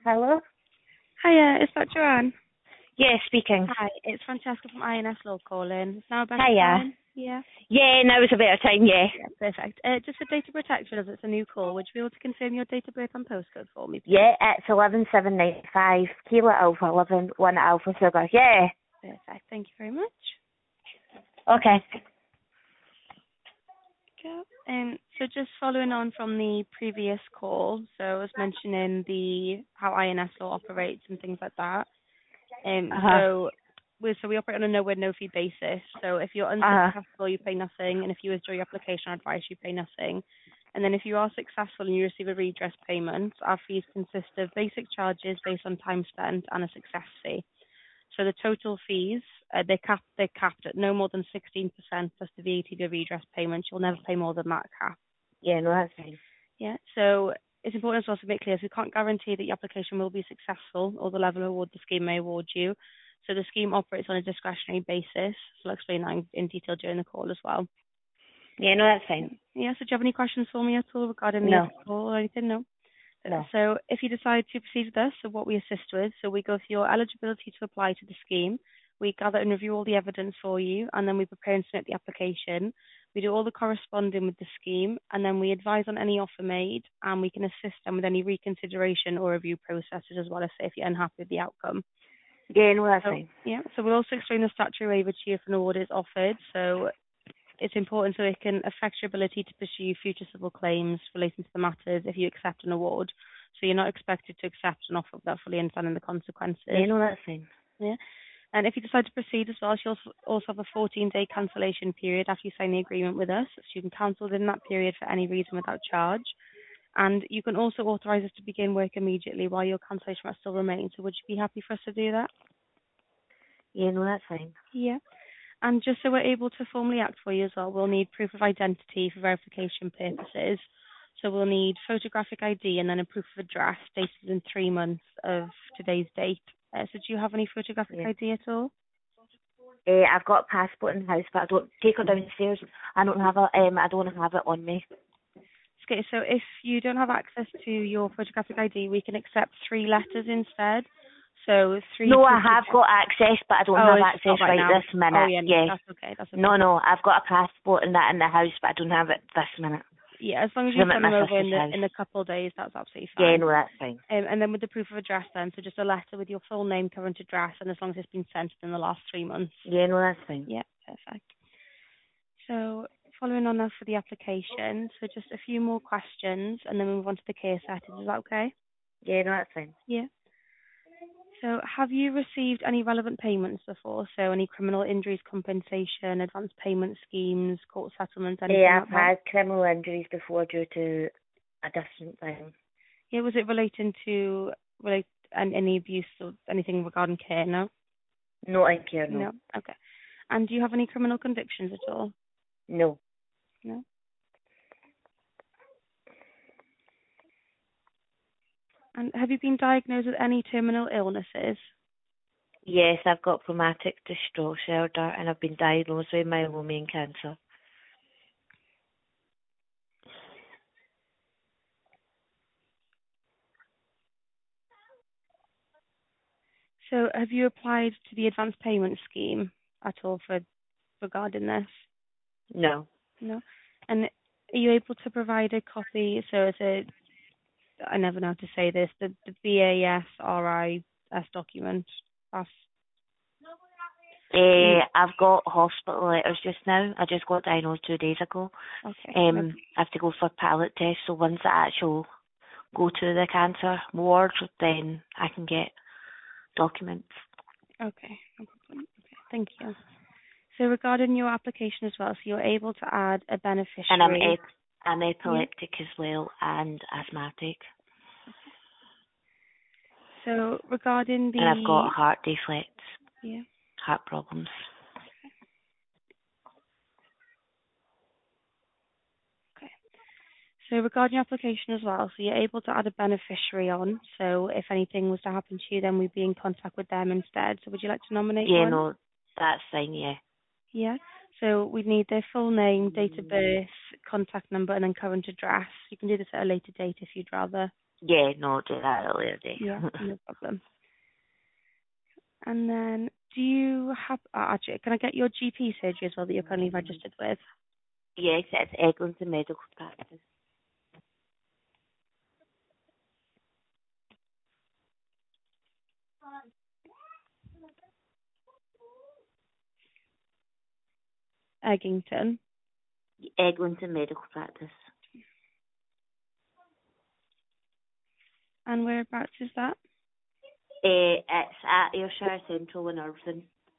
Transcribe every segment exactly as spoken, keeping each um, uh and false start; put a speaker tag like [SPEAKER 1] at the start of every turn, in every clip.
[SPEAKER 1] Hello?
[SPEAKER 2] Hiya, is that Joanne?
[SPEAKER 1] Yeah, speaking.
[SPEAKER 2] Hi, it's Francesca from I N S Law calling. Is now a better
[SPEAKER 1] Hiya.
[SPEAKER 2] time? Yeah?
[SPEAKER 1] Yeah, now is a better time, yeah.
[SPEAKER 2] Yeah, perfect. Uh, just for data protection, as it's a new call, would you be able to confirm your date of birth and postcode for me, please?
[SPEAKER 1] Yeah, it's eleven seven ninety five, Kilo Alpha eleven, one Alpha Sugar. Yeah.
[SPEAKER 2] Perfect, thank you very much.
[SPEAKER 1] Okay.
[SPEAKER 2] Okay. Um, so just following on from the previous call, so I was mentioning the how I N S Law operates and things like that. Um,
[SPEAKER 1] Uh-huh.
[SPEAKER 2] so we so we operate on a no-win, no-fee basis. So if you're
[SPEAKER 1] Uh-huh.
[SPEAKER 2] unsuccessful, you pay nothing, and if you withdraw your application or advice, you pay nothing. And then if you are successful and you receive a redress payment, our fees consist of basic charges based on time spent and a success fee. So the total fees, uh, they're, cap- they're capped at no more than sixteen percent plus the V A T of your redress payment. You'll never pay more than that cap.
[SPEAKER 1] Yeah, no, that's fine.
[SPEAKER 2] Yeah, so it's important as well to make clear, so we can't guarantee that your application will be successful or the level of award the scheme may award you. So the scheme operates on a discretionary basis. So I'll explain that in, in detail during the call as well.
[SPEAKER 1] Yeah, no, that's fine.
[SPEAKER 2] Yeah, so do you have any questions for me at all regarding the
[SPEAKER 1] No.
[SPEAKER 2] call or anything? No?
[SPEAKER 1] No.
[SPEAKER 2] So if you decide to proceed with us, so what we assist with, so we go through your eligibility to apply to the scheme, we gather and review all the evidence for you, and then we prepare and submit the application. We do all the corresponding with the scheme, and then we advise on any offer made, and we can assist them with any reconsideration or review processes as well as say if you're unhappy with the outcome.
[SPEAKER 1] Yeah, no, that's
[SPEAKER 2] So
[SPEAKER 1] fine.
[SPEAKER 2] yeah, so we'll also explain the statutory waiver to you if an award is offered. So it's important so it can affect your ability to pursue future civil claims relating to the matters if you accept an award. So you're not expected to accept an offer without fully understanding the
[SPEAKER 1] Yeah,
[SPEAKER 2] consequences.
[SPEAKER 1] no, that's fine.
[SPEAKER 2] Yeah. And if you decide to proceed as well, you also also have a fourteen-day cancellation period after you sign the agreement with us. So you can cancel within that period for any reason without charge. And you can also authorise us to begin work immediately while your cancellation rights still remain. So would you be happy for us to do that?
[SPEAKER 1] Yeah, no, that's fine.
[SPEAKER 2] Yeah. And just so we're able to formally act for you as well, we'll need proof of identity for verification purposes. So we'll need photographic I D and then a proof of address dated in three months of today's date. Uh, so do you have any photographic
[SPEAKER 1] Yeah.
[SPEAKER 2] I D at all?
[SPEAKER 1] Uh, I've got a passport in the house, but I don't take her downstairs. I don't have it. Um, I don't have it on me.
[SPEAKER 2] Okay, so if you don't have access to your photographic I D, we can accept three letters instead. So three
[SPEAKER 1] No, I
[SPEAKER 2] proof of
[SPEAKER 1] have got access, but I don't
[SPEAKER 2] Oh,
[SPEAKER 1] have
[SPEAKER 2] it's just
[SPEAKER 1] access
[SPEAKER 2] not right
[SPEAKER 1] right
[SPEAKER 2] now.
[SPEAKER 1] this
[SPEAKER 2] Oh
[SPEAKER 1] minute.
[SPEAKER 2] yeah, no,
[SPEAKER 1] Yeah.
[SPEAKER 2] that's okay. That's okay.
[SPEAKER 1] No, no, I've got a passport and that in the house, but I don't have it this minute.
[SPEAKER 2] Yeah, as long as
[SPEAKER 1] 'Cause
[SPEAKER 2] you
[SPEAKER 1] I'm at
[SPEAKER 2] send them
[SPEAKER 1] my
[SPEAKER 2] over
[SPEAKER 1] sister's
[SPEAKER 2] in the
[SPEAKER 1] house.
[SPEAKER 2] in a couple of days, that's absolutely
[SPEAKER 1] Yeah,
[SPEAKER 2] fine.
[SPEAKER 1] no, that's fine.
[SPEAKER 2] Um, and then with the proof of address then, so just a letter with your full name, current address, and as long as it's been sent in the last three months.
[SPEAKER 1] Yeah, no, that's fine.
[SPEAKER 2] Yeah, perfect. So following on now for the application, so just a few more questions, and then we move on to the case settings. Is that okay?
[SPEAKER 1] Yeah, no, that's fine.
[SPEAKER 2] Yeah. So have you received any relevant payments before? So any criminal injuries compensation, advance payment schemes, court settlements, anything
[SPEAKER 1] Yeah,
[SPEAKER 2] like
[SPEAKER 1] I've
[SPEAKER 2] that?
[SPEAKER 1] had criminal injuries before due to a different thing.
[SPEAKER 2] Yeah, was it relating to relate and any abuse or anything regarding care? No?
[SPEAKER 1] No, I care, no.
[SPEAKER 2] No. Okay. And do you have any criminal convictions at all?
[SPEAKER 1] No.
[SPEAKER 2] No. And have you been diagnosed with any terminal illnesses?
[SPEAKER 1] Yes, I've got traumatic distress disorder and I've been diagnosed with myeloma cancer.
[SPEAKER 2] So have you applied to the advance payment scheme at all for regarding this?
[SPEAKER 1] No.
[SPEAKER 2] No. And are you able to provide a copy? So it's a, I never know how to say this, the, the B A S R I S document. That's,
[SPEAKER 1] Uh, I've got hospital letters just now. I just got diagnosed two days ago.
[SPEAKER 2] okay. No,
[SPEAKER 1] Um, I have to go for palate tests, so once I actually go to the cancer ward, then I can get documents.
[SPEAKER 2] okay. No problem. Okay. Thank you. So regarding your application as well, so you're able to add a
[SPEAKER 1] And I'm
[SPEAKER 2] beneficiary.
[SPEAKER 1] ep- I'm
[SPEAKER 2] Yeah.
[SPEAKER 1] epileptic as well and asthmatic.
[SPEAKER 2] So regarding
[SPEAKER 1] And I've
[SPEAKER 2] the
[SPEAKER 1] got heart defects,
[SPEAKER 2] yeah.
[SPEAKER 1] heart problems.
[SPEAKER 2] Okay. So regarding your application as well, so you're able to add a beneficiary on. So if anything was to happen to you, then we'd be in contact with them instead. So would you like to nominate
[SPEAKER 1] Yeah,
[SPEAKER 2] one?
[SPEAKER 1] no, that's fine, yeah.
[SPEAKER 2] Yeah. So we'd need their full name, date of birth, contact number, and then current address. You can do this at a later date if you'd rather.
[SPEAKER 1] Yeah, no, do that earlier day.
[SPEAKER 2] Yeah, no problem. And then, do you have, uh, actually, can I get your G P surgery as well that you're currently registered with?
[SPEAKER 1] Yes, it's Eglinton Medical Practice.
[SPEAKER 2] Eggington.
[SPEAKER 1] Eglinton Medical Practice.
[SPEAKER 2] And whereabouts is that?
[SPEAKER 1] Uh, it's at Ayrshire Central in Irvine.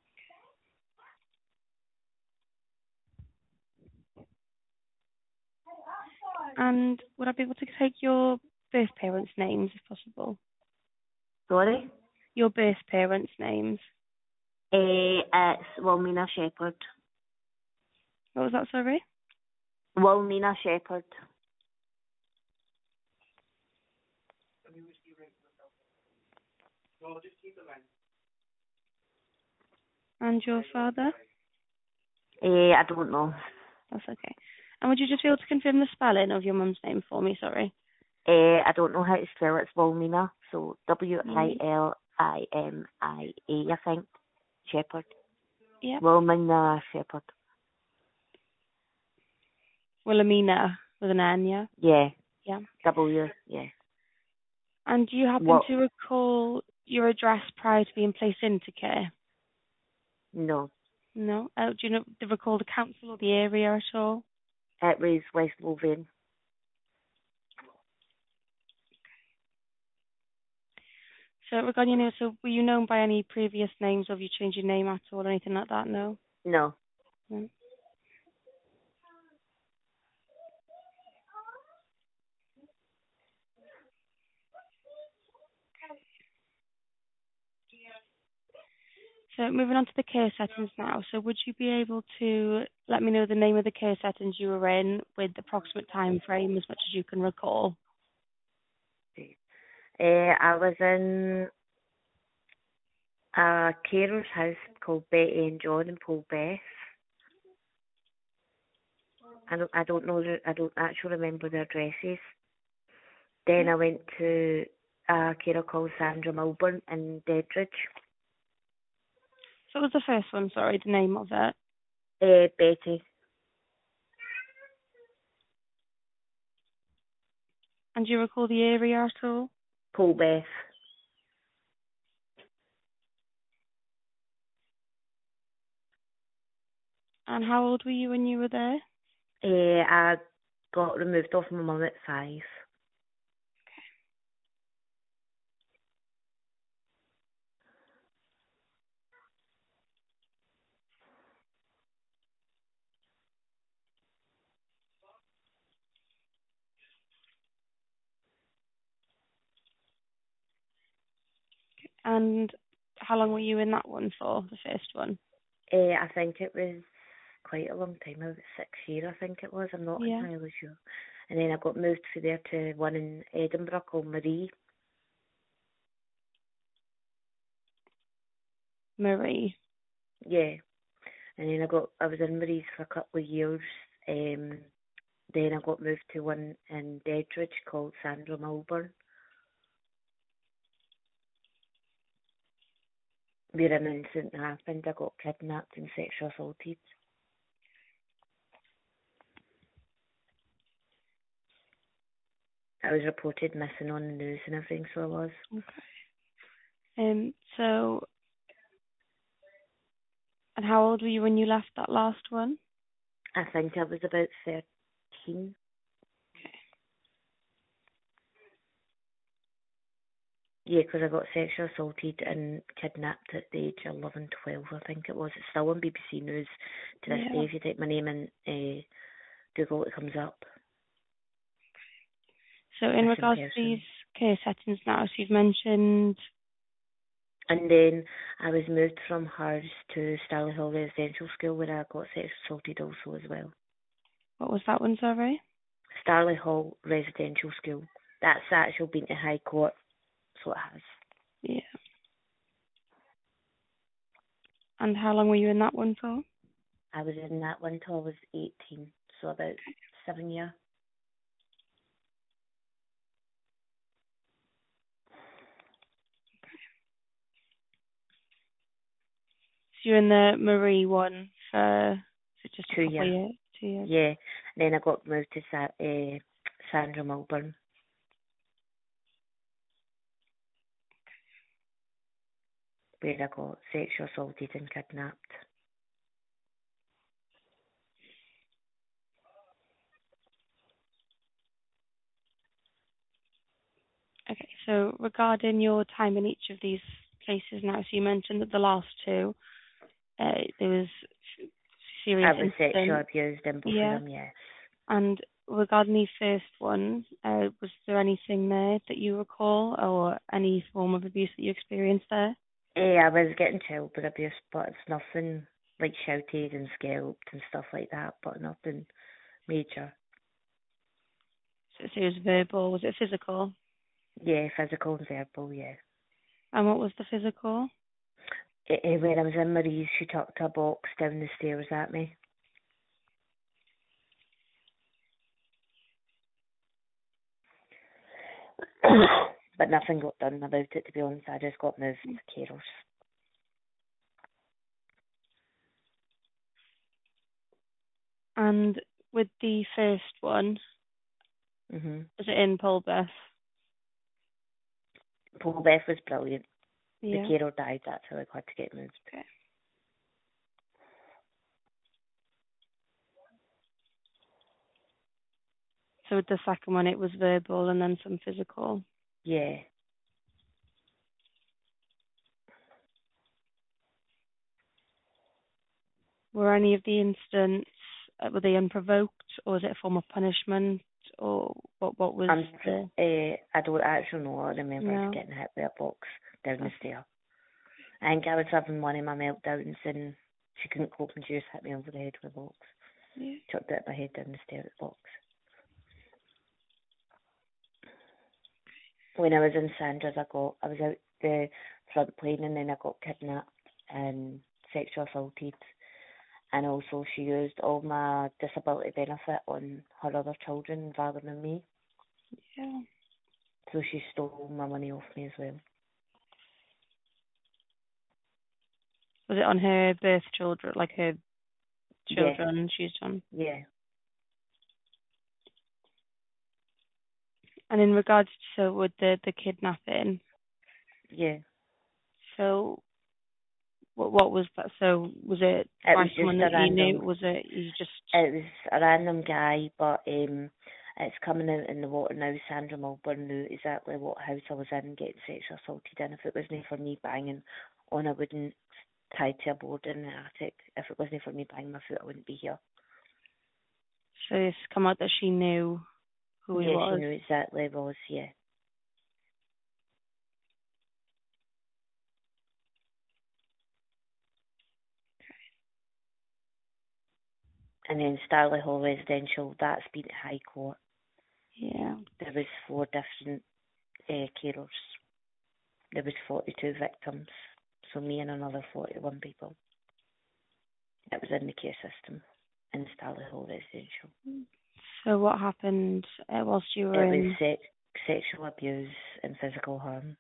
[SPEAKER 2] And would I be able to take your birth parents' names, if possible?
[SPEAKER 1] Sorry?
[SPEAKER 2] Your birth parents' names.
[SPEAKER 1] Uh, it's Wilmina Shepherd.
[SPEAKER 2] What was that, sorry?
[SPEAKER 1] Wilmina Shepherd.
[SPEAKER 2] And your father?
[SPEAKER 1] Uh, I don't know.
[SPEAKER 2] That's okay. And would you just be able to confirm the spelling of your mum's name for me, sorry?
[SPEAKER 1] Uh, I don't know how to spell it. It's Wilmina. So W I L I M I A, I think. Shepherd.
[SPEAKER 2] Yep.
[SPEAKER 1] Wilmina Shepherd.
[SPEAKER 2] Wilhelmina with an N, yeah?
[SPEAKER 1] Yeah.
[SPEAKER 2] Yeah.
[SPEAKER 1] W, yeah.
[SPEAKER 2] And do you happen
[SPEAKER 1] What?
[SPEAKER 2] to recall your address prior to being placed into care?
[SPEAKER 1] No.
[SPEAKER 2] No? Uh, do you know, do you recall the council or the area at all?
[SPEAKER 1] It was West Lothian.
[SPEAKER 2] So regarding your name, so were you known by any previous names, or have you changed your name at all or anything like that? No?
[SPEAKER 1] No.
[SPEAKER 2] No. So moving on to the care settings now. So would you be able to let me know the name of the care settings you were in with the approximate time frame as much as you can recall?
[SPEAKER 1] Uh, I was in a carer's house called Betty and John in Polbeth. I don't, I don't know, the, I don't actually remember the addresses. Then I went to a carer called Sandra Milburn in Dedridge.
[SPEAKER 2] So what was the first one, sorry, the name of it?
[SPEAKER 1] Uh, Betty.
[SPEAKER 2] And do you recall the area at all?
[SPEAKER 1] Polbeth.
[SPEAKER 2] And how old were you when you were there?
[SPEAKER 1] Uh, I got removed off my mum at five.
[SPEAKER 2] And how long were you in that one for, the first one?
[SPEAKER 1] Uh, I think it was quite a long time, about six years I think it was, I'm not
[SPEAKER 2] Yeah.
[SPEAKER 1] entirely sure. And then I got moved from there to one in Edinburgh called Marie.
[SPEAKER 2] Marie.
[SPEAKER 1] Yeah. And then I got, I was in Marie's for a couple of years. Um, then I got moved to one in Dedridge called Sandra Milburn, where an incident happened. I got kidnapped and sexually assaulted. I was reported missing on the news and everything, so I was.
[SPEAKER 2] Okay. Um, so, and how old were you when you left that last one?
[SPEAKER 1] I think I was about thirteen. Yeah, because I got sexually assaulted and kidnapped at the age of eleven, twelve, I think it was. It's still on B B C News to this
[SPEAKER 2] Yeah.
[SPEAKER 1] day. If you type my name in uh, Google, it comes up.
[SPEAKER 2] So in
[SPEAKER 1] Missing
[SPEAKER 2] regards to
[SPEAKER 1] person.
[SPEAKER 2] these care settings now, so you've mentioned,
[SPEAKER 1] And then I was moved from hers to Starley Hall Residential School, where I got sexually assaulted also as well.
[SPEAKER 2] what was that one, sorry?
[SPEAKER 1] Starley Hall Residential School. That's actually been to High Court, so it has.
[SPEAKER 2] Yeah. And how long were you in that one for?
[SPEAKER 1] I was in that one till I was eighteen, so about seven years.
[SPEAKER 2] you were in the Marie one for is it just a
[SPEAKER 1] two
[SPEAKER 2] couple of
[SPEAKER 1] years.
[SPEAKER 2] years? Two years.
[SPEAKER 1] Yeah. Then I got moved to Sa- uh, Sandra Milburn, where I got sexually assaulted and kidnapped.
[SPEAKER 2] Okay, so regarding your time in each of these places now, so you mentioned that the last two, uh, there was serious
[SPEAKER 1] I was sexually
[SPEAKER 2] incident.
[SPEAKER 1] abused in both
[SPEAKER 2] Yeah.
[SPEAKER 1] of them, yes.
[SPEAKER 2] And regarding the first one, uh, was there anything there that you recall or any form of abuse that you experienced there?
[SPEAKER 1] Eh, I was getting childhood abuse, but it's nothing like shouted and scalped and stuff like that, but nothing major.
[SPEAKER 2] So, so it was verbal, was it physical?
[SPEAKER 1] Yeah, physical and verbal, yeah.
[SPEAKER 2] And what was the physical?
[SPEAKER 1] Eh, eh, when I was in Marie's, she tucked a box down the stairs at me. But nothing got done about it, to be honest. I just got moved to carers.
[SPEAKER 2] And with the first one,
[SPEAKER 1] hmm
[SPEAKER 2] was it in Polbeth?
[SPEAKER 1] Paul Beth was brilliant. The
[SPEAKER 2] Yeah.
[SPEAKER 1] carer died, that's how I got to get moved.
[SPEAKER 2] Okay. So with the second one, it was verbal and then some physical.
[SPEAKER 1] Yeah.
[SPEAKER 2] Were any of the incidents, uh, were they unprovoked or was it a form of punishment or what, what was
[SPEAKER 1] Um,
[SPEAKER 2] the...
[SPEAKER 1] uh, I don't actually know. I remember
[SPEAKER 2] No.
[SPEAKER 1] us getting hit with a box down the
[SPEAKER 2] Okay.
[SPEAKER 1] stair. I think I was having one of my meltdowns and she couldn't cope and she just hit me over the head with a box.
[SPEAKER 2] Yeah.
[SPEAKER 1] Chucked it at my head down the stair at the box. When I was in Sandra's, I got, I was out the front plane and then I got kidnapped and sexually assaulted. And also she used all my disability benefit on her other children rather than me.
[SPEAKER 2] Yeah.
[SPEAKER 1] So she stole my money off me as well.
[SPEAKER 2] Was it on her birth children, like her
[SPEAKER 1] Yeah,
[SPEAKER 2] children she used on?
[SPEAKER 1] yeah.
[SPEAKER 2] And in regards to so with the, the kidnapping,
[SPEAKER 1] Yeah.
[SPEAKER 2] so what what was that? So was it
[SPEAKER 1] It
[SPEAKER 2] by
[SPEAKER 1] was
[SPEAKER 2] someone
[SPEAKER 1] just
[SPEAKER 2] that
[SPEAKER 1] a
[SPEAKER 2] you knew?
[SPEAKER 1] random,
[SPEAKER 2] Was it you just...
[SPEAKER 1] it was a random guy, but um, it's coming out in the water now. Sandra Milburn knew exactly what house I was in, getting sexually assaulted in. If it wasn't for me banging on a wooden tied to a board in the attic, if it wasn't for me banging my foot, I wouldn't be here.
[SPEAKER 2] So it's come out that she knew who he
[SPEAKER 1] Yeah, she
[SPEAKER 2] was.
[SPEAKER 1] knew exactly it was, yeah. And then Starley Hall Residential, that's been at High Court.
[SPEAKER 2] Yeah.
[SPEAKER 1] There was four different uh, carers. There was forty-two victims, so me and another forty-one people. It was in the care system in Starley Hall Residential.
[SPEAKER 2] So what happened uh, whilst you were
[SPEAKER 1] It was
[SPEAKER 2] in?
[SPEAKER 1] sex, sexual abuse and physical harm.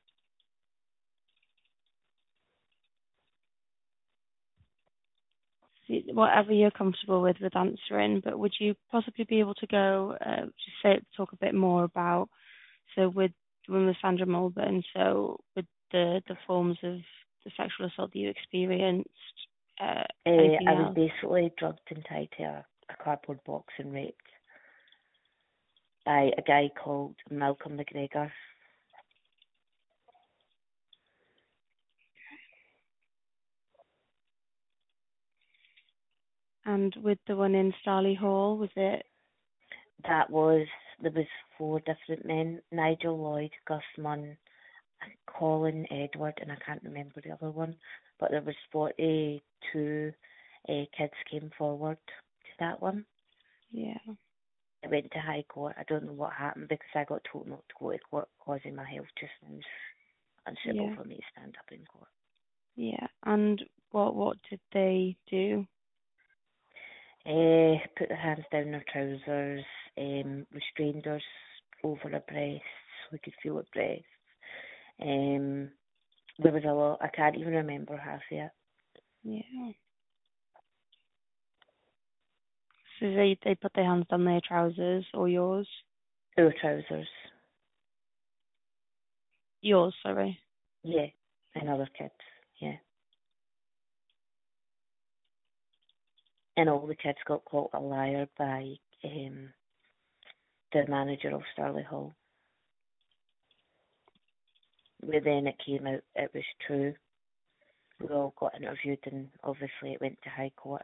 [SPEAKER 2] Whatever you're comfortable with with answering, but would you possibly be able to go uh, just say talk a bit more about so with when with Sandra Mulburn, so with the the forms of the sexual assault that you experienced, uh,
[SPEAKER 1] Uh,
[SPEAKER 2] anything
[SPEAKER 1] I was
[SPEAKER 2] else?
[SPEAKER 1] basically drugged and tied to a, a cardboard box and raped by a guy called Malcolm McGregor.
[SPEAKER 2] And with the one in Starley Hall, was it?
[SPEAKER 1] That was, there was four different men, Nigel Lloyd, Gus Munn, Colin Edward, and I can't remember the other one, but there was forty-two uh, kids came forward to that one.
[SPEAKER 2] Yeah.
[SPEAKER 1] It went to High Court. I don't know what happened because I got told not to go to court causing my health just was unsuitable
[SPEAKER 2] Yeah.
[SPEAKER 1] for me to stand up in court.
[SPEAKER 2] Yeah. And what what did they do?
[SPEAKER 1] Uh, put their hands down their trousers, um, restrained us over her breasts, we could feel her breasts. Um, there was a lot, I can't even remember half of it.
[SPEAKER 2] Yeah. So they they put their hands down their trousers or yours?
[SPEAKER 1] Our trousers.
[SPEAKER 2] Yours, sorry.
[SPEAKER 1] Yeah. And other kids. Yeah. And all the kids got called a liar by um, the manager of Starley Hall. But then it came out it was true. We all got interviewed and obviously it went to High Court.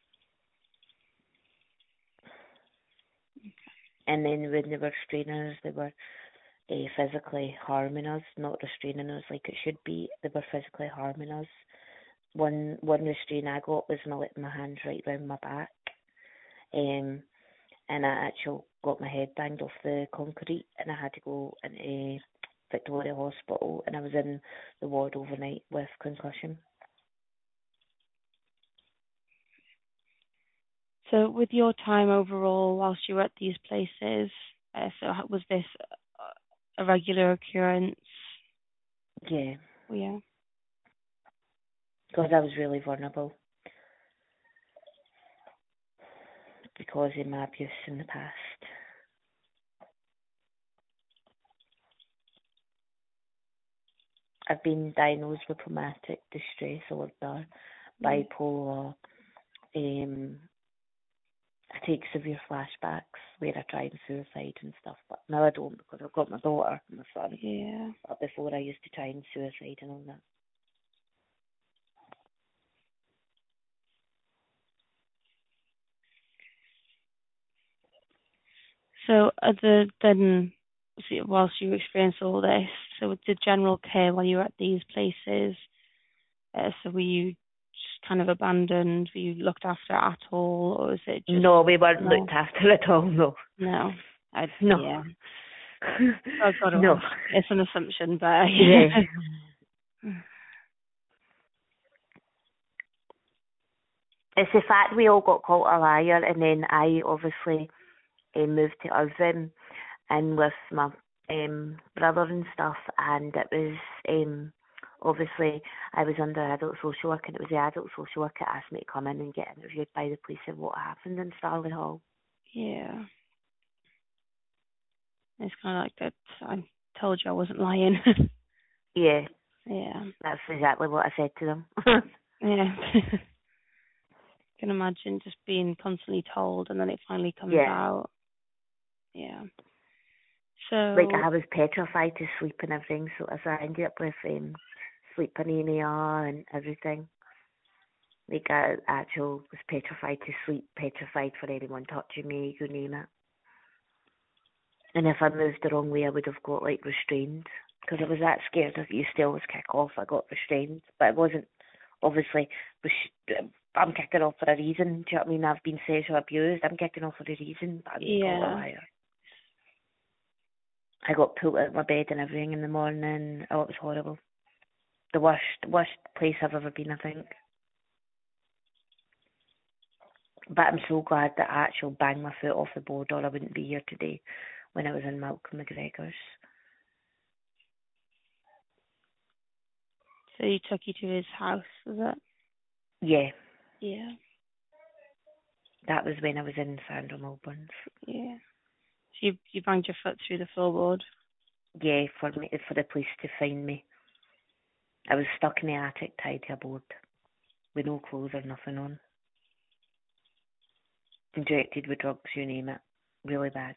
[SPEAKER 1] And then when they were restraining us, they were uh, physically harming us, not restraining us like it should be. They were physically harming us. One one restraint I got was my my hands right round my back, um, and I actually got my head banged off the concrete, and I had to go into Victoria Hospital, and I was in the ward overnight with concussion.
[SPEAKER 2] So with your time overall whilst you were at these places, uh, so how- was this a regular occurrence?
[SPEAKER 1] Yeah,
[SPEAKER 2] Yeah.
[SPEAKER 1] because I was really vulnerable because of my abuse in the past. I've been diagnosed with traumatic distress disorder, bipolar. Um, I take severe flashbacks where I try and suicide and stuff, but now I don't because I've got my daughter and my son.
[SPEAKER 2] Yeah.
[SPEAKER 1] But before I used to try and suicide and all that.
[SPEAKER 2] So other than see, whilst you experienced all this, so with the general care while you were at these places, uh, so were you just kind of abandoned? Were you looked after at all, or is it just
[SPEAKER 1] No, we weren't
[SPEAKER 2] no?
[SPEAKER 1] looked after at all. No,
[SPEAKER 2] No, I
[SPEAKER 1] no,
[SPEAKER 2] yeah. I've got to
[SPEAKER 1] no.
[SPEAKER 2] ask. It's an assumption, but
[SPEAKER 1] Yeah. It's the fact we all got called a liar, and then I obviously uh, moved to Irvine and with my um, brother and stuff, and it was um, obviously I was under adult social work, and it was the adult social worker that asked me to come in and get interviewed by the police of what happened in Starley Hall.
[SPEAKER 2] yeah, it's kind of like that. I told you I wasn't lying.
[SPEAKER 1] Yeah,
[SPEAKER 2] Yeah,
[SPEAKER 1] that's exactly what I said to them.
[SPEAKER 2] yeah. Can imagine just being constantly told and then it finally comes
[SPEAKER 1] Yeah,
[SPEAKER 2] out. Yeah.
[SPEAKER 1] like
[SPEAKER 2] So
[SPEAKER 1] I was petrified to sleep and everything, so as I ended up with um, sleep anemia and everything. Like I actually was petrified to sleep, petrified for anyone touching me, you name it. And if I moved the wrong way, I would have got like restrained because I was that scared if you still was kick off. I got restrained, but it wasn't obviously. I'm kicking off for a reason. Do you know what I mean? I've been sexually abused. I'm kicking off for a reason, but I'm called a
[SPEAKER 2] yeah.
[SPEAKER 1] liar. I got pulled out of my bed and everything in the morning. Oh, it was horrible. The worst, worst place I've ever been, I think. But I'm so glad that I actually banged my foot off the board, or I wouldn't be here today when I was in Malcolm McGregor's.
[SPEAKER 2] So he took you to his house, was it?
[SPEAKER 1] Yeah,
[SPEAKER 2] Yeah.
[SPEAKER 1] that was when I was in Sandra Milburn's.
[SPEAKER 2] Yeah. So you you banged your foot through the floorboard.
[SPEAKER 1] Yeah, for me, for the police to find me. I was stuck in the attic tied to a board with no clothes or nothing on. Injected with drugs, you name it. Really bad.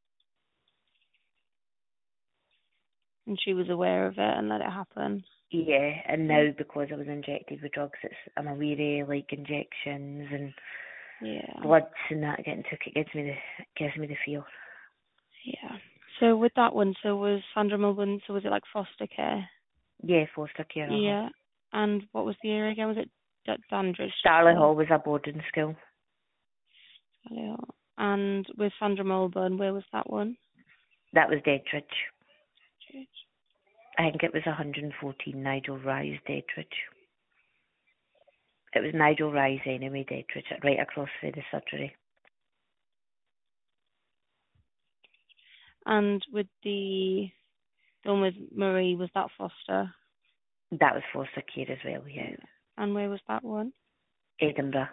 [SPEAKER 2] And she was aware of it and let it happen.
[SPEAKER 1] Yeah, and now because I was injected with drugs, it's I'm aware like injections and
[SPEAKER 2] Yeah.
[SPEAKER 1] bloods and that getting took. It gives me the gives me the fear.
[SPEAKER 2] Yeah. So with that one, so was Sandra Milburn, so was it like foster care?
[SPEAKER 1] Yeah, foster care. Uh-huh.
[SPEAKER 2] Yeah. And what was the area again? Was it D- Dandridge?
[SPEAKER 1] Starley Hall was a boarding school.
[SPEAKER 2] Yeah. And with Sandra Milburn, where was that one?
[SPEAKER 1] That was Deadridge. I think it was one hundred fourteen Nigel Rise, Deadridge. It was Nigel Rise anyway, Deadridge, right across from the surgery.
[SPEAKER 2] And with the the one with Marie, was that foster?
[SPEAKER 1] That was foster care as well, yeah.
[SPEAKER 2] And where was that one?
[SPEAKER 1] Edinburgh.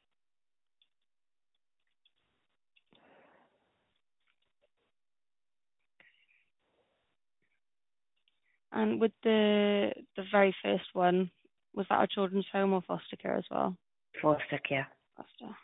[SPEAKER 2] And with the the very first one, was that a children's home or foster care as well?
[SPEAKER 1] Foster care.
[SPEAKER 2] Foster.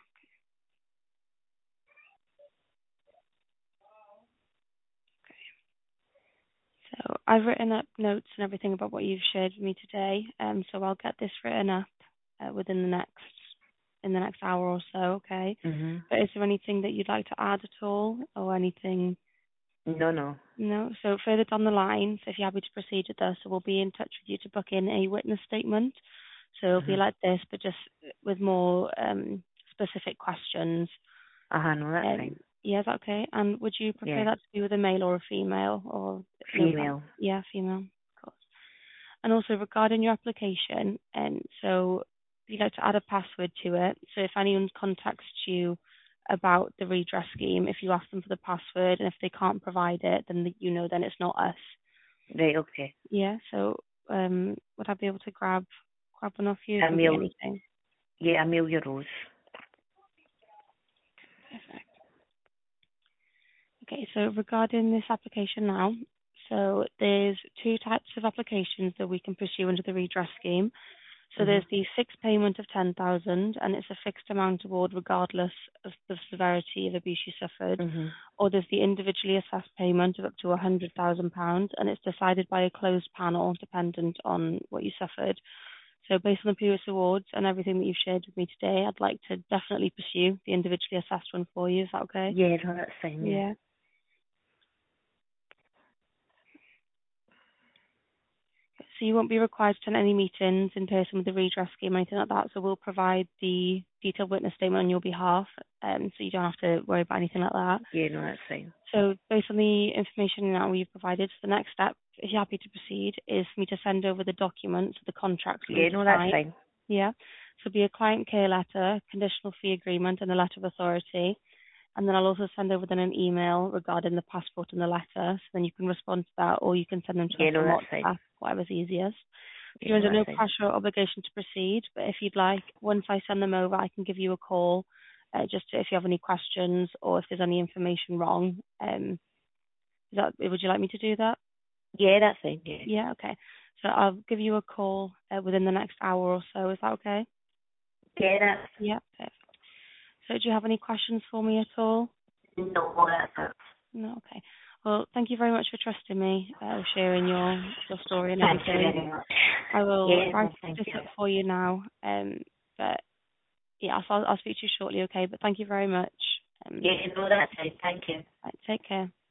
[SPEAKER 2] So I've written up notes and everything about what you've shared with me today. Um, so I'll get this written up uh, within the next in the next hour or so. Okay.
[SPEAKER 1] Mhm.
[SPEAKER 2] But is there anything that you'd like to add at all, or anything?
[SPEAKER 1] No, no.
[SPEAKER 2] No. So further down the line, so if you're happy to proceed with this, so we'll be in touch with you to book in a witness statement. So it'll be
[SPEAKER 1] Mhm.
[SPEAKER 2] like this, but just with more um, specific questions.
[SPEAKER 1] Uh huh. No, that's
[SPEAKER 2] Um,
[SPEAKER 1] fine.
[SPEAKER 2] yeah, is that okay? And would you prefer
[SPEAKER 1] Yeah.
[SPEAKER 2] that to be with a male or a female, or no? pa-
[SPEAKER 1] Female.
[SPEAKER 2] Yeah, female. Of course. And also regarding your application, and so you'd like to add a password to it. So if anyone contacts you about the redress scheme, if you ask them for the password and if they can't provide it, then you know then it's not us.
[SPEAKER 1] Right. Okay.
[SPEAKER 2] Yeah. So um, would I be able to grab grab one off you? It can be
[SPEAKER 1] Emil.
[SPEAKER 2] anything.
[SPEAKER 1] Yeah, Amelia Rose.
[SPEAKER 2] Perfect. Okay, so regarding this application now, so there's two types of applications that we can pursue under the redress scheme. So there's
[SPEAKER 1] Mhm.
[SPEAKER 2] the fixed payment of ten thousand, and it's a fixed amount award regardless of the severity of abuse you suffered.
[SPEAKER 1] Mhm.
[SPEAKER 2] Or there's the individually assessed payment of up to one hundred thousand pounds, and it's decided by a closed panel dependent on what you suffered. So based on the previous awards and everything that you've shared with me today, I'd like to definitely pursue the individually assessed one for you. Is that okay?
[SPEAKER 1] Yeah, no, that's fine. Yeah.
[SPEAKER 2] Yeah. So you won't be required to attend any meetings in person with the redress scheme or anything like that. So we'll provide the detailed witness statement on your behalf, um, so you don't have to worry about anything like that.
[SPEAKER 1] Yeah, no, that's fine.
[SPEAKER 2] So based on the information that we've provided, the next step, if you're happy to proceed, is for me to send over the documents, the contracts for you
[SPEAKER 1] Yeah,
[SPEAKER 2] to
[SPEAKER 1] no, that's
[SPEAKER 2] sign.
[SPEAKER 1] fine.
[SPEAKER 2] Yeah. So it'll be a client care letter, conditional fee agreement, and a letter of authority. And then I'll also send over then an email regarding the passport and the letter. So then you can respond to that, or you can send them to us
[SPEAKER 1] Yeah, no,
[SPEAKER 2] on
[SPEAKER 1] that's fine.
[SPEAKER 2] WhatsApp, whatever's easiest. So
[SPEAKER 1] Yeah,
[SPEAKER 2] you're
[SPEAKER 1] no,
[SPEAKER 2] under
[SPEAKER 1] that's
[SPEAKER 2] no
[SPEAKER 1] fine.
[SPEAKER 2] pressure or obligation to proceed, but if you'd like, once I send them over, I can give you a call, uh, just to, if you have any questions or if there's any information wrong. Um, is that, would you like me to do that?
[SPEAKER 1] Yeah, that's fine. Yeah.
[SPEAKER 2] Yeah, okay. So I'll give you a call uh, within the next hour or so. Is that okay?
[SPEAKER 1] Yeah, that's
[SPEAKER 2] Yeah. Perfect. So do you have any questions for me at all?
[SPEAKER 1] no, that's it.
[SPEAKER 2] No, okay. Well, thank you very much for trusting me, uh, sharing your your story and
[SPEAKER 1] Thank you
[SPEAKER 2] everything.
[SPEAKER 1] very much.
[SPEAKER 2] I will
[SPEAKER 1] Yeah,
[SPEAKER 2] write
[SPEAKER 1] no, thank
[SPEAKER 2] this
[SPEAKER 1] you.
[SPEAKER 2] up for you now. Um, but yeah, I'll, I'll speak to you shortly, okay? But thank you very much. Um,
[SPEAKER 1] Yeah, no, that's fine. Thank you.
[SPEAKER 2] right, take care.